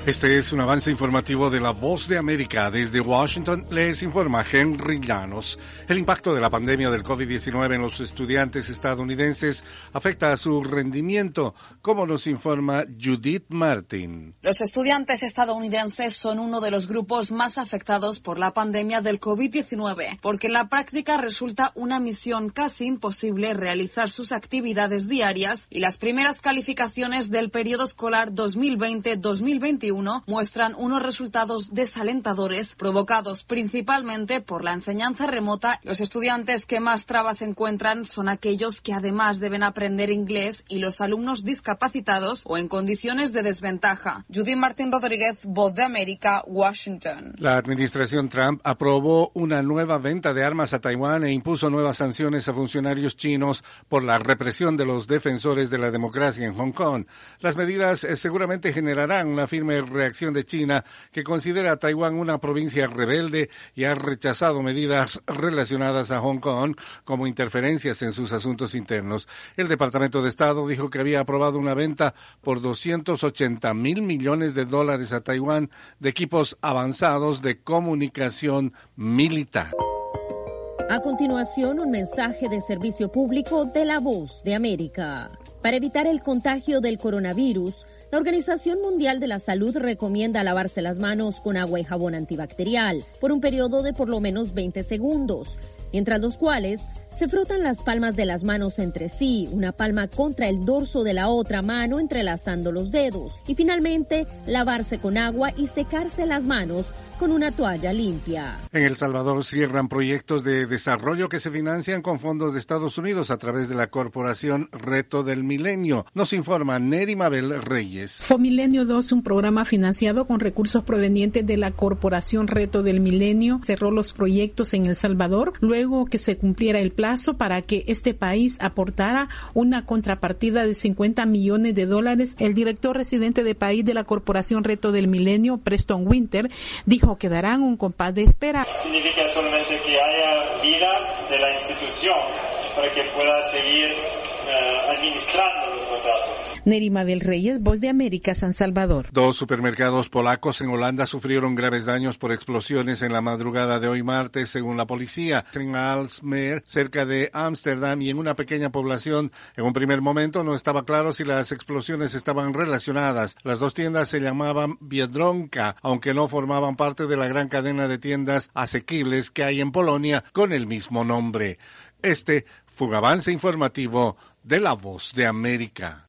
Este es un avance informativo de La Voz de América. Desde Washington les informa Henry Llanos. El impacto de la pandemia del COVID-19 en los estudiantes estadounidenses afecta a su rendimiento, como nos informa Judith Martin. Los estudiantes estadounidenses son uno de los grupos más afectados por la pandemia del COVID-19, porque en la práctica resulta una misión casi imposible realizar sus actividades diarias y las primeras calificaciones del periodo escolar 2020-2021 muestran unos resultados desalentadores provocados principalmente por la enseñanza remota. Los estudiantes que más trabas encuentran son aquellos que además deben aprender inglés y los alumnos discapacitados o en condiciones de desventaja. Judy Martín Rodríguez, Voz de América, Washington. La administración Trump aprobó una nueva venta de armas a Taiwán e impuso nuevas sanciones a funcionarios chinos por la represión de los defensores de la democracia en Hong Kong. Las medidas seguramente generarán una firme reacción de China, que considera a Taiwán una provincia rebelde y ha rechazado medidas relacionadas a Hong Kong como interferencias en sus asuntos internos. El Departamento de Estado dijo que había aprobado una venta por $280 mil millones a Taiwán de equipos avanzados de comunicación militar. A continuación, un mensaje de servicio público de La Voz de América. Para evitar el contagio del coronavirus, la Organización Mundial de la Salud recomienda lavarse las manos con agua y jabón antibacterial por un periodo de por lo menos 20 segundos, mientras los cuales se frotan las palmas de las manos entre sí, una palma contra el dorso de la otra mano entrelazando los dedos, y finalmente lavarse con agua y secarse las manos con una toalla limpia. En El Salvador cierran proyectos de desarrollo que se financian con fondos de Estados Unidos a través de la corporación Reto del Milenio. Nos informa Neri Mabel Reyes. Fomilenio 2, un programa financiado con recursos provenientes de la corporación Reto del Milenio, cerró los proyectos en El Salvador luego que se cumpliera el plazo para que este país aportara una contrapartida de $50 millones. El director residente de país de la corporación Reto del Milenio, Preston Winter, dijo que darán un compás de espera. Significa solamente que haya vida de la institución para que pueda seguir administrando los contratos. Nerima del Reyes, Voz de América, San Salvador. 2 supermercados polacos en Holanda sufrieron graves daños por explosiones en la madrugada de hoy martes, según la policía. En Aalsmeer, cerca de Ámsterdam y en una pequeña población, en un primer momento no estaba claro si las explosiones estaban relacionadas. Las 2 tiendas se llamaban Biedronka, aunque no formaban parte de la gran cadena de tiendas asequibles que hay en Polonia con el mismo nombre. Este fue un avance informativo de La Voz de América.